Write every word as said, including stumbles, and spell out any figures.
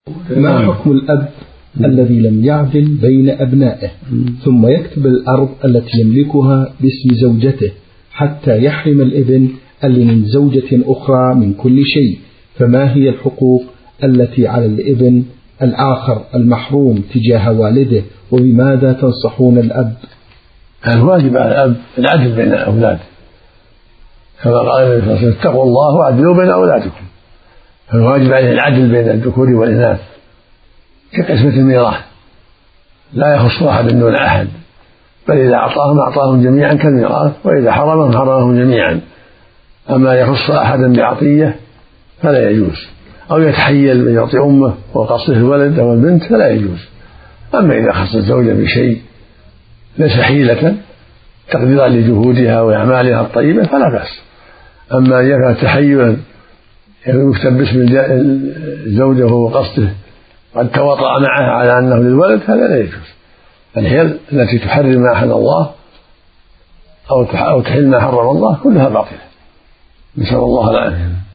ما حكم الأب الذي لم يعدل بين أبنائه ثم يكتب الأرض التي يملكها باسم زوجته حتى يحرم الابن اللي من زوجة أخرى من كل شيء؟ فما هي الحقوق التي على الابن الآخر المحروم تجاه والده، وبماذا تنصحون الأب؟ الواجب على الأب العدل بين الأولاد، كما قال النبي صلى الله عليه وسلم: اتقوا الله واعدلوا بين أولادكم. فالواجب عليه العدل بين الذكور والإناث كقسمة الميراث، لا يخص أحد دون أحد، بل إذا أعطاهم أعطاهم جميعا كالميراث، وإذا حرمهم حرمهم جميعا. أما يخص أحدا بعطية فلا يجوز، أو يتحيل ويعطي أمه وقصه الولد أو البنت فلا يجوز. أما إذا خص الزوجة بشيء ليس حيلة تقديرا لجهودها وأعمالها الطيبة فلا بأس. أما إذا كان تحيلا يكتب باسم الزوجة وقصده قد تواطأ معه على أنه للولد هذا لا يجوز. الحيل التي تحرم ما أحل الله أو تحل ما حرم الله كلها باطلة، نسأل الله العافية.